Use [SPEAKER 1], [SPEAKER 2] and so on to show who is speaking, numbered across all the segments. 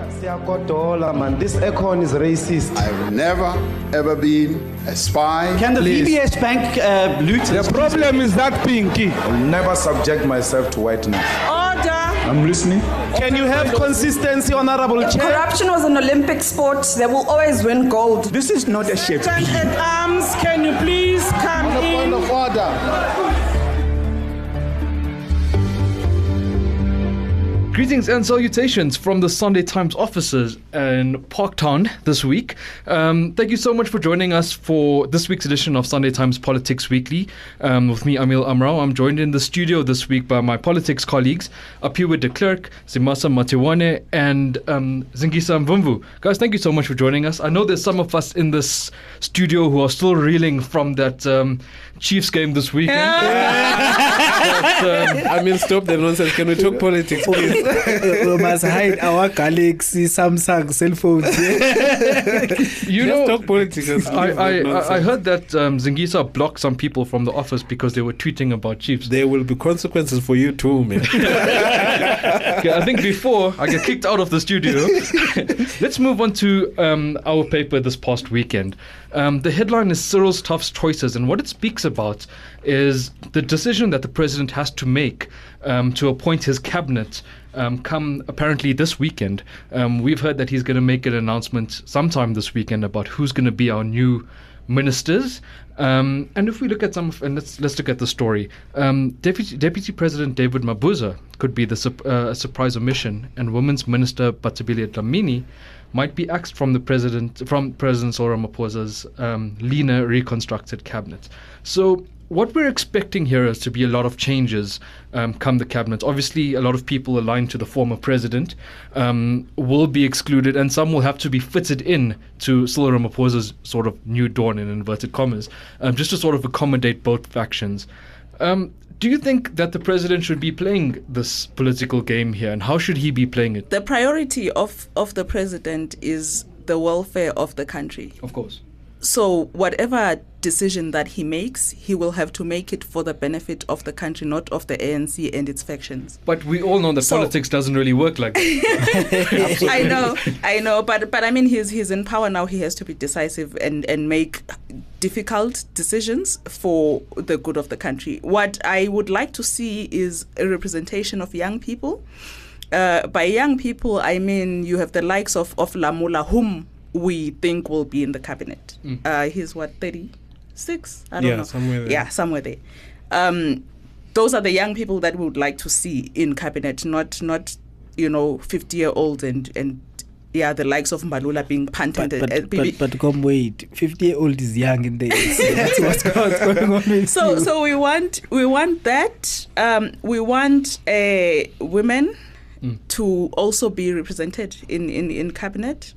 [SPEAKER 1] Man, this aircon is racist.
[SPEAKER 2] I've never, ever been a spy.
[SPEAKER 3] Can the VBS Bank loot?
[SPEAKER 1] The problem is that Pinky. I'll never subject myself to whiteness.
[SPEAKER 4] Order.
[SPEAKER 1] I'm listening. Can you have consistency, Honorable
[SPEAKER 4] If
[SPEAKER 1] Chair?
[SPEAKER 4] corruption was an Olympic sport, they will always win gold.
[SPEAKER 3] This is not a shape.
[SPEAKER 5] Sergeant at Arms, can you please come in?
[SPEAKER 2] Point of order.
[SPEAKER 6] Greetings and salutations from the Sunday Times offices in Parktown this week. Thank you so much for joining us for this week's edition of Sunday Times Politics Weekly. With me, Amil Amrao. I'm joined in the studio this week by my politics colleagues, Apiwe de Klerk, Zimasa Matiwane, and Zingisa Mvumvu. Guys, thank you so much for joining us. I know there's some of us in this studio who are still reeling from that Chiefs game this weekend.
[SPEAKER 7] I mean, stop the nonsense. Can we talk politics, please?
[SPEAKER 8] We must hide our Galaxy, Samsung cell phones.
[SPEAKER 6] You know,
[SPEAKER 7] talk politics.
[SPEAKER 6] I heard that Zingisa blocked some people from the office because they were tweeting about Chiefs.
[SPEAKER 7] There will be consequences for you too, man.
[SPEAKER 6] Okay, I think before I get kicked out of the studio, let's move on to our paper this past weekend. The headline is Cyril's Tough Choices, and what it speaks about is the decision that the president has to make to appoint his cabinet come apparently this weekend. We've heard that he's going to make an announcement sometime this weekend about who's going to be our new ministers. And if we look at let's look at the story. Deputy President David Mabuza could be the surprise omission, and Women's Minister Bathabile Dlamini might be axed from President Cyril Ramaphosa's leaner, reconstructed cabinet. So what we're expecting here is to be a lot of changes come the cabinet. Obviously, a lot of people aligned to the former president will be excluded, and some will have to be fitted in to Cyril Ramaphosa's sort of new dawn, in inverted commas, just to sort of accommodate both factions. Do you think that the president should be playing this political game here, and how should he be playing it?
[SPEAKER 9] The priority of the president is the welfare of the country.
[SPEAKER 6] Of course.
[SPEAKER 9] So whatever decision that he makes, he will have to make it for the benefit of the country, not of the ANC and its factions.
[SPEAKER 6] But we all know that politics doesn't really work like that.
[SPEAKER 9] I know. But I mean, he's in power now. He has to be decisive and make difficult decisions for the good of the country. What I would like to see is a representation of young people. By young people, I mean you have the likes of Lamula, whom we think will be in the cabinet. He's 36? I don't know.
[SPEAKER 7] Somewhere there.
[SPEAKER 9] Yeah, somewhere there. Those are the young people that we would like to see in cabinet, not 50-year-olds and the likes of Mbalula being punted.
[SPEAKER 8] But come wait, 50-year-old is young in the ANC. That's what's going on with
[SPEAKER 9] So we want that. We want women to also be represented in cabinet.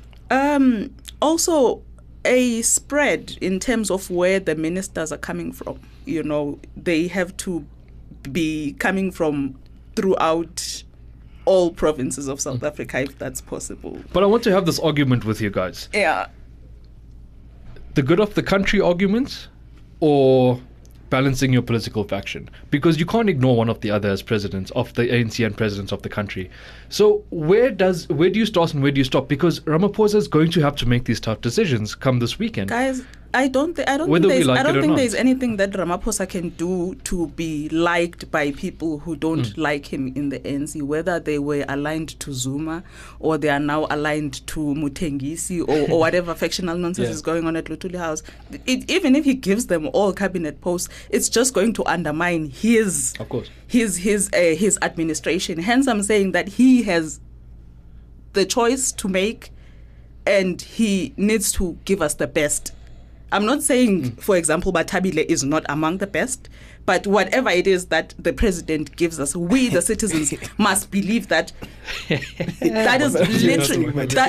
[SPEAKER 9] Also a spread in terms of where the ministers are coming from. They have to be coming from throughout all provinces of South Africa, if that's possible.
[SPEAKER 6] But I want to have this argument with you guys.
[SPEAKER 9] Yeah.
[SPEAKER 6] The good of the country argument, or balancing your political faction? Because you can't ignore one of the other as presidents of the ANC and presidents of the country. So where do you start and where do you stop? Because Ramaphosa is going to have to make these tough decisions come this weekend.
[SPEAKER 9] Guys, I don't think there's anything that Ramaphosa can do to be liked by people who don't like him in the ANC, whether they were aligned to Zuma or they are now aligned to Mutengisi or whatever factional nonsense is going on at Luthuli House. Even if he gives them all cabinet posts, it's just going to undermine his administration. Hence, I'm saying that he has the choice to make, and he needs to give us the best. I'm not saying, for example, Bathabile is not among the best, but whatever it is that the president gives us, we, the citizens, must believe that that is literally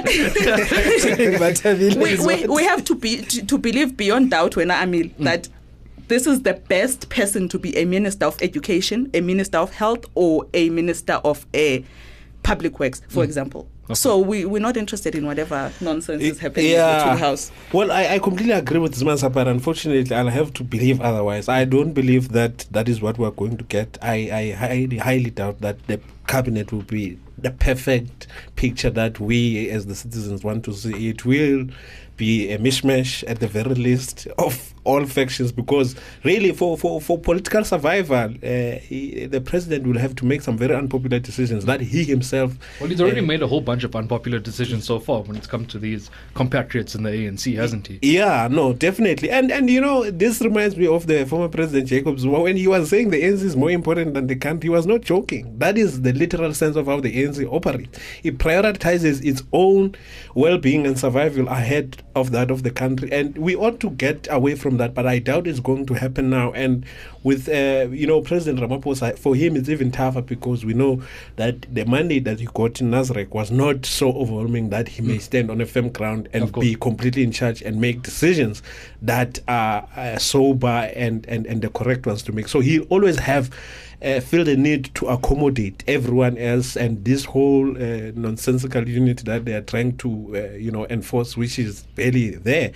[SPEAKER 9] we have to believe beyond doubt, that this is the best person to be a minister of education, a minister of health, or a minister of public works, for example. Okay. So we're not interested in whatever nonsense is happening in the House.
[SPEAKER 7] Well, I completely agree with Zimasa, but unfortunately, I'll have to believe otherwise. I don't believe that is what we're going to get. I highly doubt that the cabinet will be the perfect picture that we as the citizens want to see. It will be a mishmash at the very least of all factions, because really for political survival, the president will have to make some very unpopular decisions that he himself...
[SPEAKER 6] Well, he's already made a whole bunch of unpopular decisions so far when it's come to these compatriots in the ANC, hasn't he?
[SPEAKER 7] Yeah, no, definitely. And you know, this reminds me of the former President Jacob Zuma. When he was saying the ANC is more important than the country, he was not joking. That is the literal sense of how the ANC operates. It prioritizes its own well-being and survival ahead of that of the country. And we ought to get away from that, but I doubt it's going to happen now. And with President Ramaphosa, for him it's even tougher, because we know that the mandate that he got in Nasrec was not so overwhelming that he may stand on a firm ground and be completely in charge and make decisions that are sober and the correct ones to make. So he'll always have feel the need to accommodate everyone else, and this whole nonsensical unity that they are trying to enforce, which is barely there.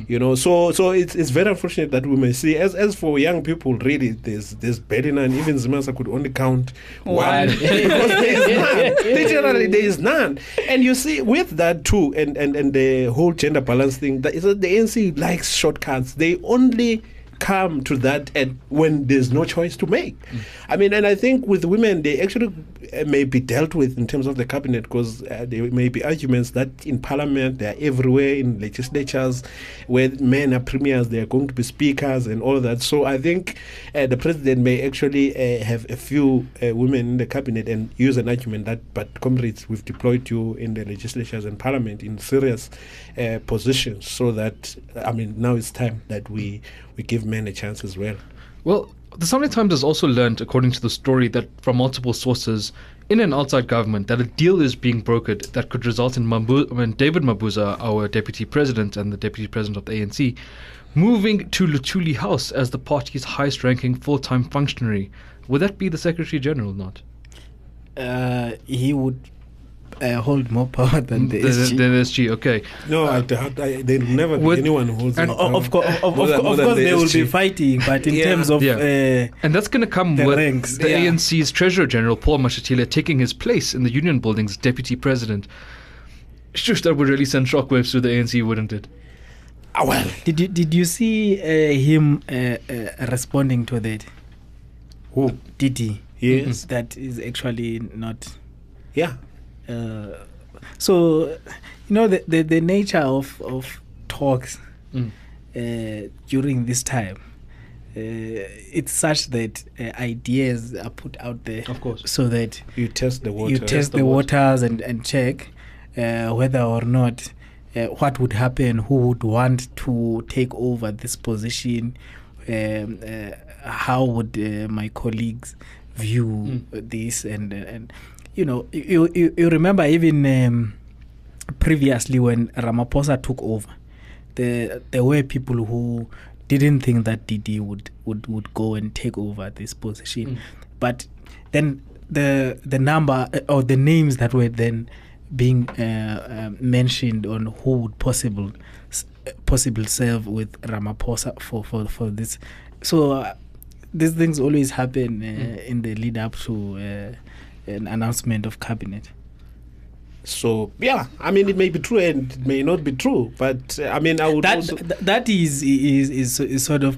[SPEAKER 7] So it's very unfortunate that we may see, as for young people, really there's barely none. Even Zimasa could only count one because there is none. Literally there is none. And you see with that too, and the whole gender balance thing, that is that the ANC likes shortcuts. They only come to that and when there's no choice to make. I mean, and I think with women, they actually may be dealt with in terms of the cabinet, because there may be arguments that in parliament, they are everywhere, in legislatures where men are premiers, they are going to be speakers and all that. So I think the president may actually have a few women in the cabinet and use an argument that, but comrades, we've deployed you in the legislatures and parliament in serious positions, so that, I mean, now it's time that we give men a chance as well.
[SPEAKER 6] Well, the Sunday Times has also learned, according to the story, that from multiple sources in and outside government, that a deal is being brokered that could result in David Mabuza, our deputy president and the deputy president of the ANC, moving to Luthuli House as the party's highest-ranking full-time functionary. Would that be the Secretary General or not?
[SPEAKER 8] He would hold more power than the SG.
[SPEAKER 6] The SG, okay.
[SPEAKER 7] No, there'll never be anyone who holds more power.
[SPEAKER 8] Of course, they will be fighting, but in terms of
[SPEAKER 6] and that's going to come with
[SPEAKER 8] ranks,
[SPEAKER 6] the ANC's Treasurer General Paul Mashatile taking his place in the Union Building's deputy president. Shush, that would really send shockwaves through the ANC, wouldn't it?
[SPEAKER 7] Well,
[SPEAKER 8] did you see him responding to that?
[SPEAKER 7] Who?
[SPEAKER 8] Didi.
[SPEAKER 7] Yes.
[SPEAKER 8] That is actually not.
[SPEAKER 7] Yeah.
[SPEAKER 8] So, the nature of talks during this time, it's such that ideas are put out there,
[SPEAKER 6] of course,
[SPEAKER 8] so that
[SPEAKER 7] you test the waters.
[SPEAKER 8] You test the waters and check whether or not what would happen, who would want to take over this position, how would my colleagues view this, and you remember even previously when Ramaphosa took over, there were people who didn't think that Didi would go and take over this position, but then the number or the names that were then being mentioned on who would possible serve with Ramaphosa for this. So these things always happen in the lead up to an announcement of cabinet.
[SPEAKER 7] So yeah, I mean, it may be true and it may not be true, but I mean, I would
[SPEAKER 8] that is sort of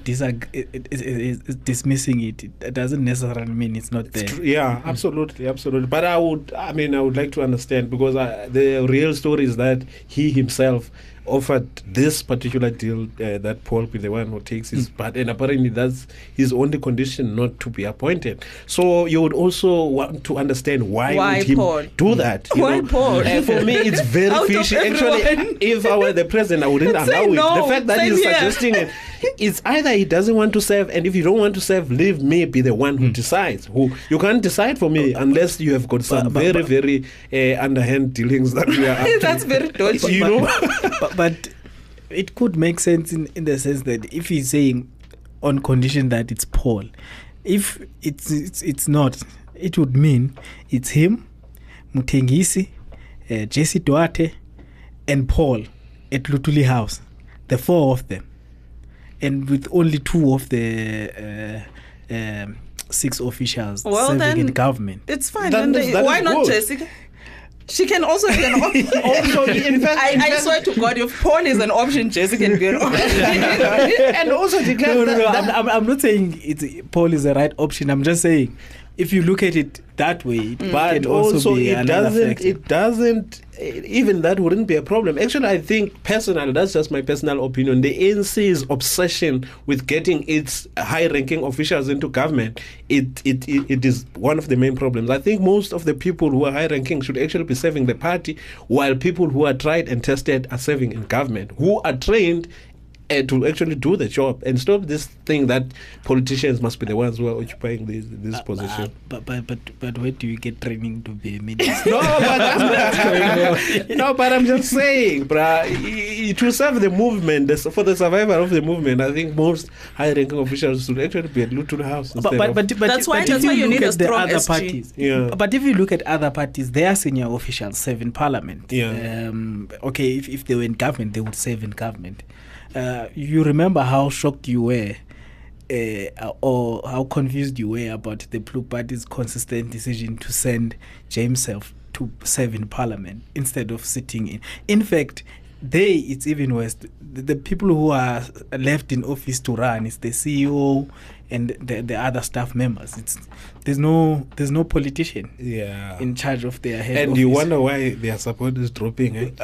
[SPEAKER 8] dismissing it. It doesn't necessarily mean it's not there.
[SPEAKER 7] Yeah, absolutely. But I would like to understand, because the real story is that he himself offered this particular deal that Paul be the one who takes his part, and apparently that's his only condition, not to be appointed. So you would also want to understand why would he
[SPEAKER 4] Paul
[SPEAKER 7] do that?
[SPEAKER 4] Why Paul?
[SPEAKER 7] For me, it's very fishy. Actually, if I were the president, I wouldn't allow it.
[SPEAKER 4] No,
[SPEAKER 7] the fact that he's suggesting it, it's either he doesn't want to serve, and if you don't want to serve, leave me be the one who decides. You can't decide for me unless you have got some very underhand dealings that we are up to.
[SPEAKER 4] That's very dodgy.
[SPEAKER 8] But it could make sense in the sense that if he's saying on condition that it's Paul, if it's not, it would mean it's him, Mutengisi, Jesse Duarte, and Paul at Luthuli House, the four of them, and with only two of the 6 officials serving in government.
[SPEAKER 4] It's fine. Why not Jessica?
[SPEAKER 9] She can also be an option.
[SPEAKER 7] Also, in fact,
[SPEAKER 9] I swear to God, if Paul is an option, Jesse can be an option.
[SPEAKER 7] and also declare
[SPEAKER 8] No. I'm not saying Paul is the right option. I'm just saying, if you look at it that way, it
[SPEAKER 7] but
[SPEAKER 8] can also be
[SPEAKER 7] it
[SPEAKER 8] another
[SPEAKER 7] doesn't
[SPEAKER 8] factor.
[SPEAKER 7] even that wouldn't be a problem. Actually, I think personally, that's just my personal opinion, the ANC's obsession with getting its high-ranking officials into government, it is one of the main problems. I think most of the people who are high-ranking should actually be serving the party, while people who are tried and tested are serving in government, who are trained to actually do the job, and stop this thing that politicians must be the ones who are occupying this position.
[SPEAKER 8] But where do you get training to be a minister?
[SPEAKER 7] No, but I'm just saying, bruh, to serve the movement, for the survival of the movement, I think most high-ranking officials should actually be admitted to the house.
[SPEAKER 8] But
[SPEAKER 9] That's why
[SPEAKER 8] if
[SPEAKER 9] you need
[SPEAKER 8] look
[SPEAKER 9] a
[SPEAKER 8] at the
[SPEAKER 9] strong
[SPEAKER 8] other
[SPEAKER 9] SG.
[SPEAKER 8] parties.
[SPEAKER 7] Yeah.
[SPEAKER 8] But if you look at other parties, their senior officials serve in parliament.
[SPEAKER 7] Yeah.
[SPEAKER 8] Okay, if they were in government, they would serve in government. You remember how shocked you were or how confused you were about the Blue Party's consistent decision to send James Self to serve in parliament instead of sitting in. In fact, it's even worse. The people who are left in office to run is the CEO and the other staff members. There's no politician in charge of their head
[SPEAKER 7] And
[SPEAKER 8] office.
[SPEAKER 7] you wonder why their support is dropping, eh?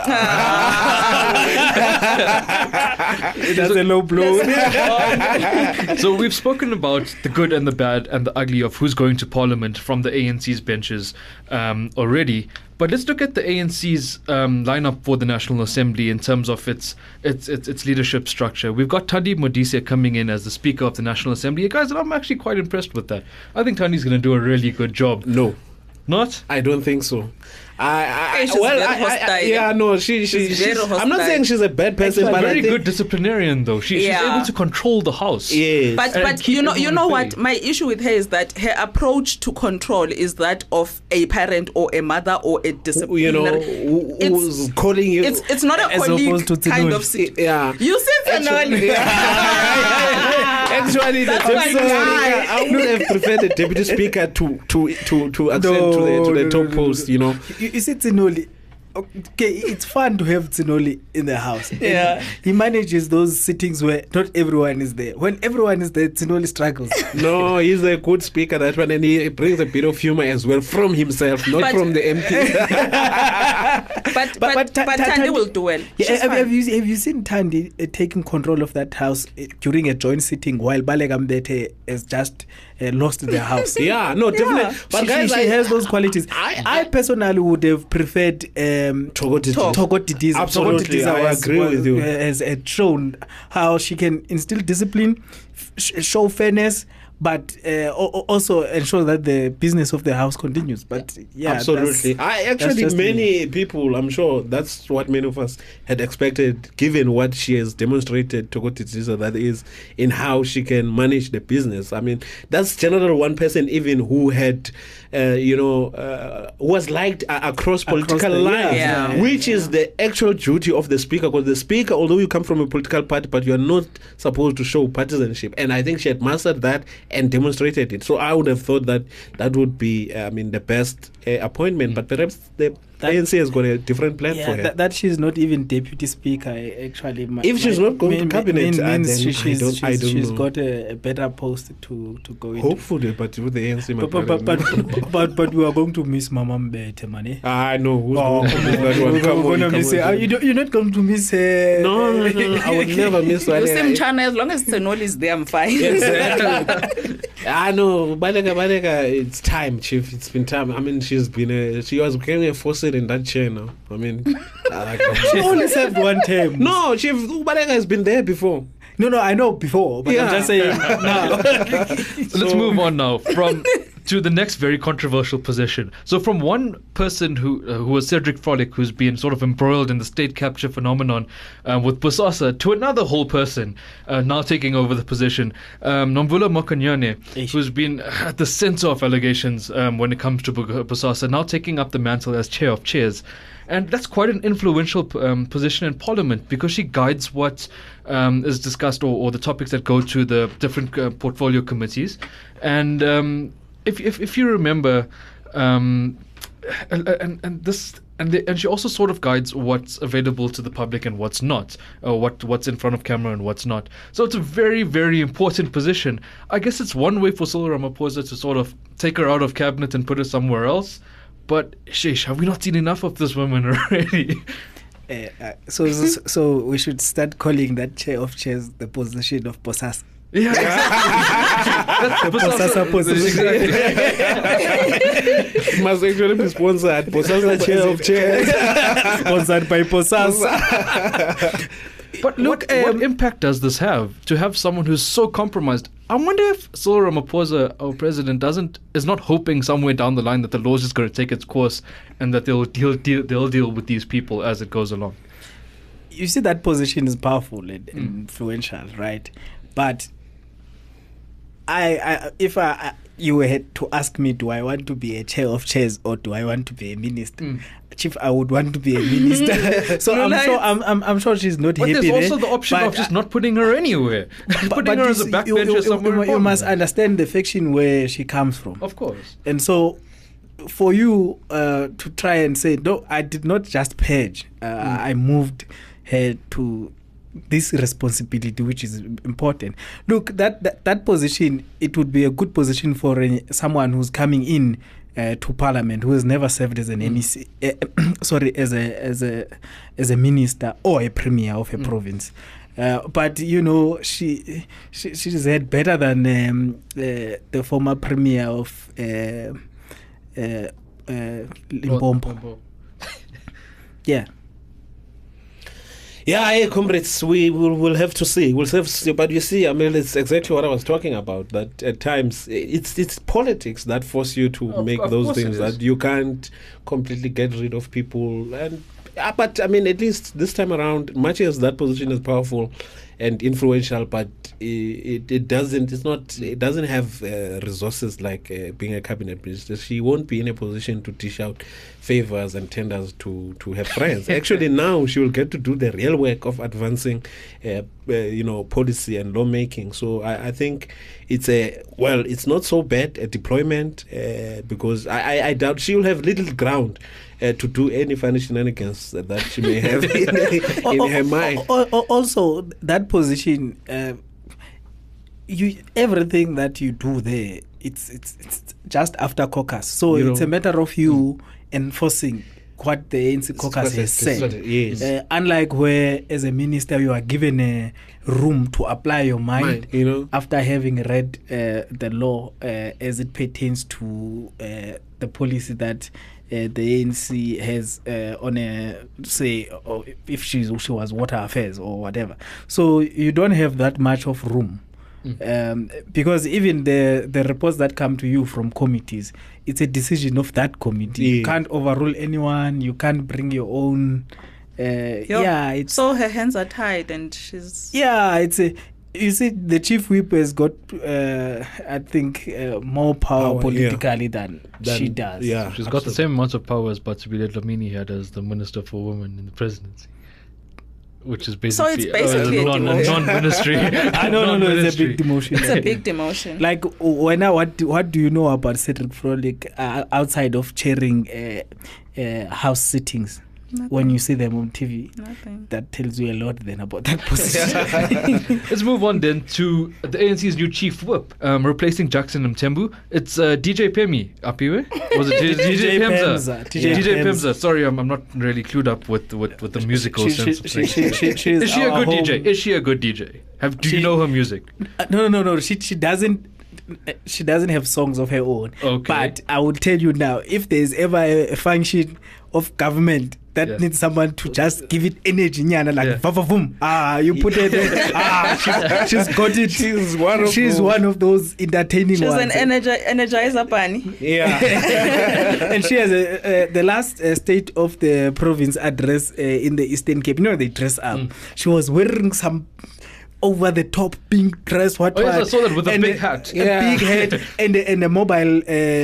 [SPEAKER 8] That's a low blow.
[SPEAKER 6] So we've spoken about the good and the bad and the ugly of who's going to parliament from the ANC's benches already. But let's look at the ANC's lineup for the National Assembly in terms of its leadership structure. We've got Thandi Modise coming in as the Speaker of the National Assembly. Guys, and I'm actually quite impressed with that. I think Thandi's going to do a really good job.
[SPEAKER 7] No,
[SPEAKER 6] Not?
[SPEAKER 7] I don't think so.
[SPEAKER 9] She's very hostile.
[SPEAKER 7] She's
[SPEAKER 9] very
[SPEAKER 7] I'm not
[SPEAKER 9] hostile.
[SPEAKER 7] saying she's a bad person, but I
[SPEAKER 6] Very
[SPEAKER 7] think,
[SPEAKER 6] good disciplinarian, though. She's
[SPEAKER 9] Yeah.
[SPEAKER 6] able to control the house.
[SPEAKER 7] yes.
[SPEAKER 9] But
[SPEAKER 6] And keep
[SPEAKER 9] you know
[SPEAKER 6] everyone
[SPEAKER 9] what?
[SPEAKER 6] at bay.
[SPEAKER 9] My issue with her is that her approach to control is that of a parent or a mother or a disciplinary.
[SPEAKER 7] Who's calling you?
[SPEAKER 9] It's not a
[SPEAKER 8] As
[SPEAKER 9] colleague
[SPEAKER 8] opposed to
[SPEAKER 9] kind
[SPEAKER 8] Tsinoli.
[SPEAKER 9] of sit.
[SPEAKER 7] Yeah.
[SPEAKER 9] You sit Tsinoli.
[SPEAKER 7] Actually,
[SPEAKER 9] That's
[SPEAKER 7] the
[SPEAKER 9] my
[SPEAKER 7] deputy
[SPEAKER 9] guy.
[SPEAKER 7] speaker, I would have preferred the deputy speaker to ascend to the top post. You know.
[SPEAKER 8] You see Tsinoli. Okay, it's fun to have Tsinoli in the house. And
[SPEAKER 9] Yeah.
[SPEAKER 8] he manages those sittings where not everyone is there. When everyone is there, Tsinoli struggles.
[SPEAKER 7] No, he's a good speaker, that one, and he brings a bit of humor as well from himself, not
[SPEAKER 9] But-
[SPEAKER 7] from the MP.
[SPEAKER 9] But Thandi will do well.
[SPEAKER 8] Yeah,
[SPEAKER 9] She's
[SPEAKER 8] have
[SPEAKER 9] fine.
[SPEAKER 8] you seen Thandi taking control of that house during a joint sitting while Baleka Mbete has just lost the house?
[SPEAKER 7] Yeah, no, definitely.
[SPEAKER 9] Yeah.
[SPEAKER 7] But
[SPEAKER 8] she,
[SPEAKER 7] guys,
[SPEAKER 8] she has those qualities. I personally would have preferred
[SPEAKER 7] Togo Didiza.
[SPEAKER 8] Togo Didiza.
[SPEAKER 7] Absolutely,
[SPEAKER 8] Togo Didiza
[SPEAKER 7] I agree with you.
[SPEAKER 8] Has shown how she can instill discipline, show fairness, but also ensure that the business of the house continues. But yeah,
[SPEAKER 7] Absolutely.
[SPEAKER 8] that's just
[SPEAKER 7] Many people, I'm sure that's what many of us had expected, given what she has demonstrated, Togo Didiza, that is, in how she can manage the business. I mean, that's generally one person even who had, was liked across political
[SPEAKER 8] the-
[SPEAKER 7] lines,
[SPEAKER 9] yeah.
[SPEAKER 7] which is the actual duty of the speaker. Because the speaker, although you come from a political party, but you are not supposed to show partisanship. And I think she had mastered that and demonstrated it. So I would have thought that would be, the best appointment. But perhaps the ANC has got a different plan for her.
[SPEAKER 8] that she's not even deputy speaker. Actually,
[SPEAKER 7] If she's not going to cabinet,
[SPEAKER 8] means
[SPEAKER 7] then
[SPEAKER 8] she's
[SPEAKER 7] I don't
[SPEAKER 8] she's
[SPEAKER 7] know.
[SPEAKER 8] got a better post to go into.
[SPEAKER 7] Hopefully, but with the ANC,
[SPEAKER 8] But we are going to miss Mama Mbete, man.
[SPEAKER 7] I know who's
[SPEAKER 8] Oh,
[SPEAKER 7] going to miss that one.
[SPEAKER 8] we're
[SPEAKER 7] Come on,
[SPEAKER 8] gonna
[SPEAKER 7] come
[SPEAKER 8] miss
[SPEAKER 7] on.
[SPEAKER 8] her. You're not going to miss her.
[SPEAKER 7] No, I would never miss one.
[SPEAKER 9] You see Mchana, as long as Tsinoli is there, I'm fine.
[SPEAKER 7] Exactly. I know, Baleka, it's time, Chief. It's been time. I mean, she was becoming a faucet in that chair now. I mean,
[SPEAKER 8] She only served one term.
[SPEAKER 7] no, Chief Baleka has been there before.
[SPEAKER 8] No, I know before, but
[SPEAKER 7] Yeah.
[SPEAKER 8] I'm just saying now.
[SPEAKER 6] So let's move on now to the next very controversial position. So from one person who was Cedric Frolic, who's been sort of embroiled in the state capture phenomenon with Bosasa, to another whole person now taking over the position, Nomvula Mokonyane, who's been at the center of allegations when it comes to Bosasa, now taking up the mantle as chair of chairs. And that's quite an influential position in Parliament, because she guides what is discussed or the topics that go to the different portfolio committees. And if you remember, and and she also sort of guides what's available to the public and what's not, what's in front of camera and what's not. So it's a very, very important position. I guess it's one way for Cyril Ramaphosa to sort of take her out of cabinet and put her somewhere else. But sheesh, have we not seen enough of this woman already?
[SPEAKER 8] So we should start calling that chair of chairs the position of Bosasa.
[SPEAKER 6] Yeah, exactly. That's the
[SPEAKER 8] Bosasa position.
[SPEAKER 7] It must actually be sponsored. Bosasa chair of chairs.
[SPEAKER 8] Sponsored by Bosasa.
[SPEAKER 6] But look, what impact does this have to have someone who's so compromised? I wonder if Cyril Ramaphosa, our president, is not hoping somewhere down the line that the law is just going to take its course and that they'll deal with these people as it goes along.
[SPEAKER 8] You see, that position is powerful and influential, right? But if you had to ask me, do I want to be a chair of chairs or do I want to be a minister? Chief, I would want to be a minister. So I'm sure she's not
[SPEAKER 6] but
[SPEAKER 8] happy.
[SPEAKER 6] But there's also the option of just not putting her anywhere. Putting her as a backbencher somewhere.
[SPEAKER 8] You must understand the faction where she comes from.
[SPEAKER 6] Of course.
[SPEAKER 8] And so for you to try and say, no, I did not just purge. I moved her to this responsibility, which is important. Look, that position, it would be a good position for someone who's coming in to Parliament, who has never served as an MEC, as a minister or a premier of a province. But you know, she's had better than the former premier of Limpopo. Yeah.
[SPEAKER 7] Yeah, hey, comrades, we'll have to see. We'll have to see. But you see, I mean, it's exactly what I was talking about. That at times it's politics that force you to make those things that you can't completely get rid of people. And but I mean, at least this time around, much as that position is powerful and influential, but it doesn't have resources like being a cabinet minister. She won't be in a position to dish out favors and tenders to her friends. Actually, now she will get to do the real work of advancing, policy and lawmaking. So I think it's not so bad a deployment because I doubt she will have little ground to do any funny shenanigans that she may have in her mind.
[SPEAKER 8] Also, that position, everything that you do there, it's just after caucus. So it's a matter of you enforcing what the ANC caucus has said.
[SPEAKER 7] Yes.
[SPEAKER 8] Unlike where, as a minister, you are given a room to apply your mind, after having read the law as it pertains to the policy that the ANC has on if she was water affairs or whatever. So you don't have that much of room. Because even the reports that come to you from committees, it's a decision of that committee. You can't overrule anyone. You can't bring your own.
[SPEAKER 9] So her hands are tied, and she's.
[SPEAKER 8] Yeah, you see, the chief whip has got, I think, more power politically than she does.
[SPEAKER 6] Yeah, she's got the same amount of power as Batsibile Dlamini had as the Minister for Women in the presidency. Which is basically,
[SPEAKER 9] a
[SPEAKER 6] non-ministry.
[SPEAKER 8] No, it's a big demotion.
[SPEAKER 9] It's a big demotion.
[SPEAKER 8] Like, what do you know about Cedric Frolik outside of chairing house sittings?
[SPEAKER 9] Nothing.
[SPEAKER 8] When you see them on TV,
[SPEAKER 9] Nothing.
[SPEAKER 8] That tells you a lot then about that position.
[SPEAKER 6] Let's move on then to the ANC's new chief whip, replacing Jackson Mthembu. It's DJ Pemi Apiwe. Was it DJ Pemza? DJ Pemza. Sorry, I'm not really clued up with the musical sense of things. Is she a good DJ? Is she a good DJ? Do you know her music?
[SPEAKER 8] No. She doesn't. She doesn't have songs of her own.
[SPEAKER 6] Okay.
[SPEAKER 8] But I will tell you now, if there's ever a function of government that needs someone to just give it energy, like you put her there. She's got it. She's one of those entertaining
[SPEAKER 9] she's
[SPEAKER 8] ones.
[SPEAKER 9] She's an energizer bunny.
[SPEAKER 8] Yeah. And she has the last State of the Province address in the Eastern Cape. They dress up. She was wearing some over the top pink dress,
[SPEAKER 6] I saw that with a big hat.
[SPEAKER 8] A big hat and a mobile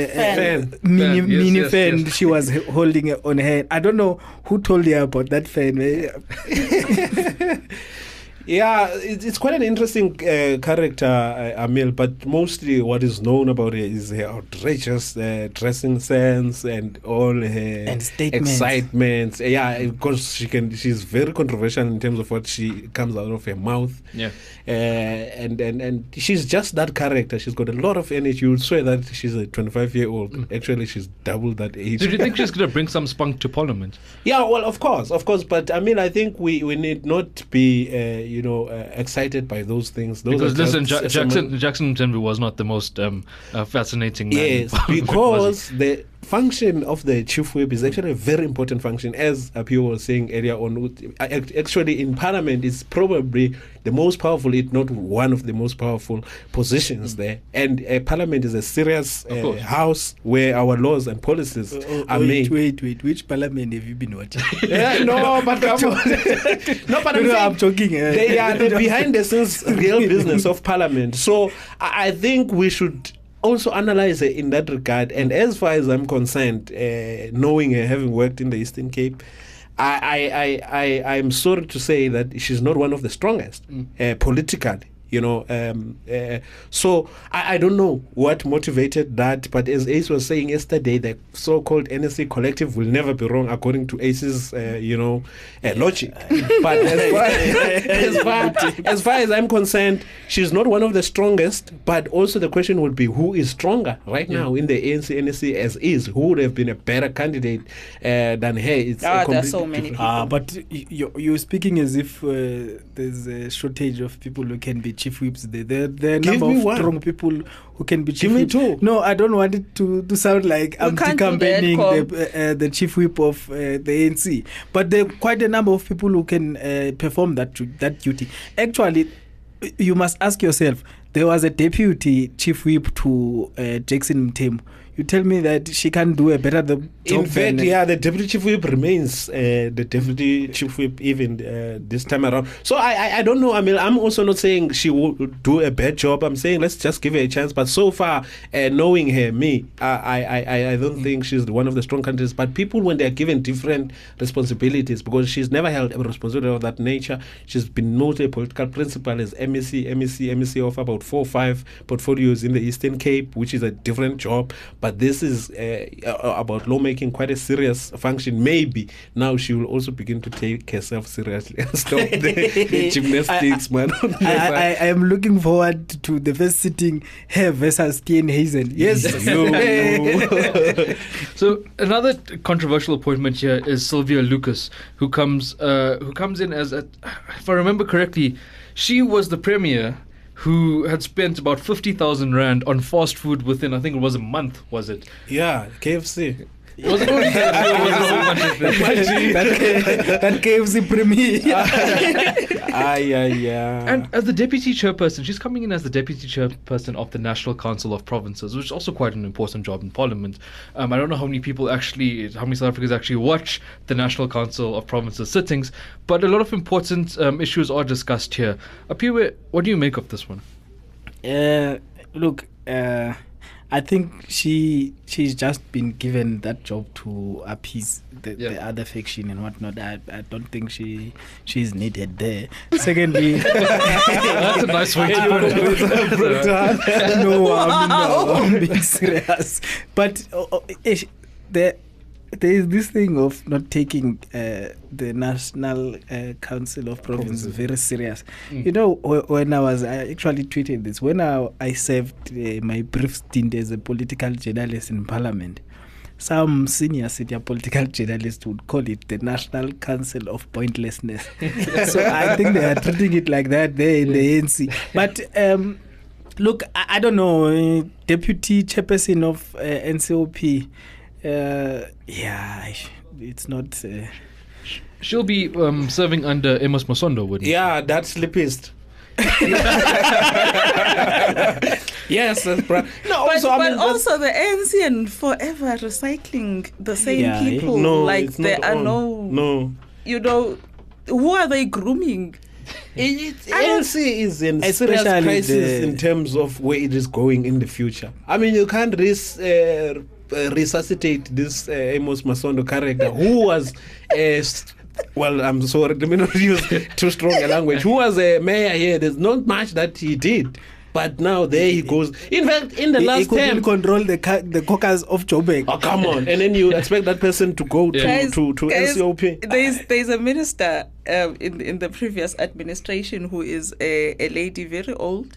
[SPEAKER 8] mini fan. Yes. She was holding it on her head. I don't know who told you about that fan.
[SPEAKER 7] Yeah, it's quite an interesting character, Amil, but mostly what is known about her is her outrageous dressing sense and all her
[SPEAKER 8] And statements.
[SPEAKER 7] excitements. Yeah, because she's very controversial in terms of what she comes out of her mouth.
[SPEAKER 6] Yeah.
[SPEAKER 7] And she's just that character. She's got a lot of energy. You would swear that she's a 25-year-old. Actually, she's double that age.
[SPEAKER 6] Do you think she's going to bring some spunk to Parliament?
[SPEAKER 7] Yeah, well, of course. But I mean, I think we need not be, excited by those things. Those
[SPEAKER 6] Because
[SPEAKER 7] are
[SPEAKER 6] listen,
[SPEAKER 7] just
[SPEAKER 6] Jackson Mthembu was not the most fascinating man.
[SPEAKER 7] Yes,
[SPEAKER 6] Was he?
[SPEAKER 7] because the function of the chief whip is actually a very important function, as Apio was saying earlier on. Actually, in Parliament, it's probably the most powerful, if not one of the most powerful positions there. And Parliament is a serious house where our laws and policies are made.
[SPEAKER 8] Wait. Which Parliament have you been watching?
[SPEAKER 7] No, but come on. No, but
[SPEAKER 8] I'm joking.
[SPEAKER 7] They are the behind the scenes real business of Parliament. So I think we should also analyze it in that regard. And as far as I'm concerned, knowing her, having worked in the Eastern Cape, I'm sorry to say that she's not one of the strongest politically. So I don't know what motivated that, but as Ace was saying yesterday, the so-called NSC collective will never be wrong according to Ace's, logic. But as far as I'm concerned, she's not one of the strongest. But also the question would be, who is stronger right now in the ANC NSC as is? Who would have been a better candidate than her? It's
[SPEAKER 9] there's so many people.
[SPEAKER 8] But you're speaking as if there's a shortage of people who can be chief whips. There are a number of strong people who can be chief whips.
[SPEAKER 7] Give me two.
[SPEAKER 8] No, I don't want it to sound like I'm campaigning the chief whip of the ANC. But there are quite a number of people who can perform that duty. Actually, you must ask yourself, there was a deputy chief whip to Jackson Mthembu. You tell me that she can do a better job.
[SPEAKER 7] In fact, the deputy chief whip remains the deputy chief whip even this time around. So I don't know. I mean, I'm also not saying she will do a bad job. I'm saying let's just give her a chance. But so far, knowing her, I don't think she's one of the strong candidates. But people, when they're given different responsibilities, because she's never held a responsibility of that nature, she's been mostly a political principal as MEC of about 4 or 5 portfolios in the Eastern Cape, which is a different job. But this is about lawmaking, quite a serious function. Maybe now she will also begin to take herself seriously and stop the gymnastics, man.
[SPEAKER 8] I am looking forward to the first sitting, her versus Tien Hazen. Yes.
[SPEAKER 6] So another controversial appointment here is Sylvia Lucas, who comes in as, if I remember correctly, she was the premier who had spent about 50,000 rand on fast food within, I think it was a month, was it?
[SPEAKER 7] Yeah, KFC.
[SPEAKER 6] Was it only KFC or was it a whole bunch of things?
[SPEAKER 8] that KFC premier.
[SPEAKER 6] And as the deputy chairperson, she's coming in as the deputy chairperson of the National Council of Provinces, which is also quite an important job in Parliament. I don't know how many South Africans actually watch the National Council of Provinces sittings, but a lot of important issues are discussed here. Apiwe, what do you make of this one?
[SPEAKER 8] Look, I think she's just been given that job to appease the other faction and whatnot. I don't think she's needed there. Secondly,
[SPEAKER 6] that's a nice way to put it.
[SPEAKER 8] No, I'm being serious. But there is this thing of not taking the National Council of Provinces very serious. You know, when I actually tweeted this, when I served my brief stint as a political journalist in Parliament, some senior political journalists would call it the National Council of Pointlessness. So I think they are treating it like that there in the ANC. But look, I don't know, deputy chairperson of NCOP, it's not.
[SPEAKER 6] She'll be serving under Amos Masondo, wouldn't she?
[SPEAKER 7] Yeah, that's slipist. Yes, that's
[SPEAKER 9] but also the ANC and forever recycling the same people.
[SPEAKER 7] No,
[SPEAKER 9] like there are
[SPEAKER 7] no.
[SPEAKER 9] Who are they grooming?
[SPEAKER 7] ANC is in serious crisis in terms of where it is going in the future. I mean, you can't resuscitate this Amos Masondo character who was Well, I'm sorry, let me not use too strong a language. Who was a mayor here? There's not much that he did. But now there he goes. In fact, in the
[SPEAKER 8] He
[SPEAKER 7] last
[SPEAKER 8] couldn't
[SPEAKER 7] term...
[SPEAKER 8] control the caucus of Joburg.
[SPEAKER 7] Oh, come on. And then you expect that person to go to NCOP.
[SPEAKER 9] There's a minister in the previous administration who is a lady, very old,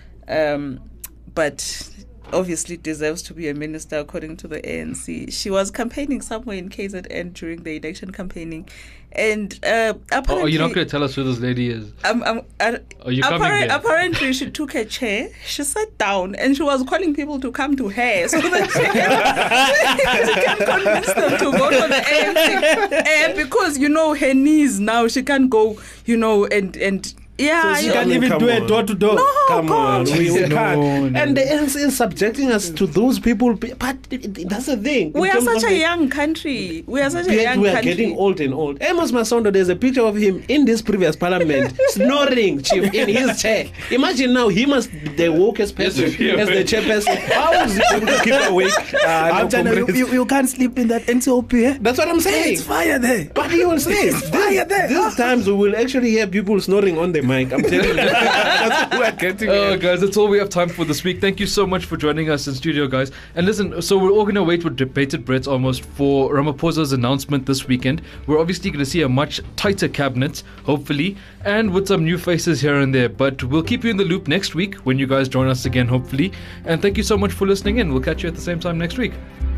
[SPEAKER 9] but obviously deserves to be a minister according to the ANC. She was campaigning somewhere in KZN during the election campaigning, and apparently...
[SPEAKER 6] you're not going to tell us who this lady is? Are you coming there?
[SPEAKER 9] Apparently she took a chair, she sat down, and she was calling people to come to her so that she can convince them to vote for the ANC. Because, her knees now, she can't go, and yeah,
[SPEAKER 8] So she can't even do a door-to-door.
[SPEAKER 9] No,
[SPEAKER 7] Come on, we can't.
[SPEAKER 8] No.
[SPEAKER 7] And the ANC is subjecting us to those people. But that's the thing.
[SPEAKER 9] We are such a young country. We are
[SPEAKER 7] getting old and old. Amos Masondo, there's a picture of him in this previous parliament snoring, chief, in his chair. Imagine now he must be the wokest person as the chairperson. How is he going to keep awake?
[SPEAKER 8] I'm telling you can't sleep in that NCOP. Eh?
[SPEAKER 7] That's what I'm saying.
[SPEAKER 8] It's fire there.
[SPEAKER 7] But he will say,
[SPEAKER 8] fire there.
[SPEAKER 7] These times we will actually hear people snoring on the mic. I'm telling you. That's what we're getting.
[SPEAKER 6] Guys, that's all we have time for this week. Thank you so much for joining us in studio, guys. And listen, so we're all going to wait with bated breath almost for Ramaphosa's announcement this weekend. We're obviously going to see a much tighter cabinet, hopefully, and with some new faces here and there. But we'll keep you in the loop next week when you guys join us again, hopefully. And thank you so much for listening in. We'll catch you at the same time next week.